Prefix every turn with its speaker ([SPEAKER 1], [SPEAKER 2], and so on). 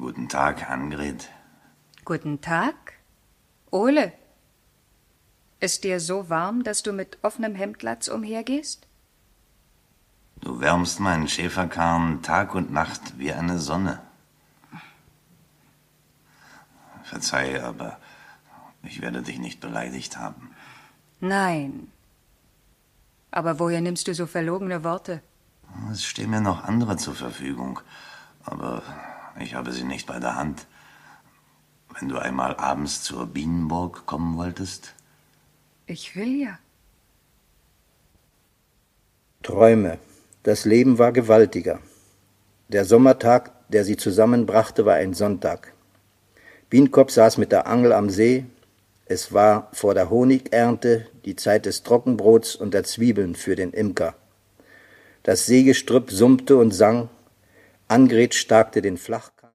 [SPEAKER 1] Guten Tag, Annegret.
[SPEAKER 2] Guten Tag. Ole, ist dir so warm, dass du mit offenem Hemdlatz umhergehst?
[SPEAKER 1] Du wärmst meinen Schäferkarren Tag und Nacht wie eine Sonne. Verzeih, aber ich werde dich nicht beleidigt haben.
[SPEAKER 2] Nein. Aber woher nimmst du so verlogene Worte?
[SPEAKER 1] Es stehen mir noch andere zur Verfügung, aber ich habe sie nicht bei der Hand. Wenn du einmal abends zur Bienenburg kommen wolltest?
[SPEAKER 2] Ich will ja.
[SPEAKER 3] Träume. Das Leben war gewaltiger. Der Sommertag, der sie zusammenbrachte, war ein Sonntag. Bienkopf saß mit der Angel am See. Es war vor der Honigernte, die Zeit des Trockenbrots und der Zwiebeln für den Imker. Das Seegestrüpp summte und sang. Annegret starkte den Flach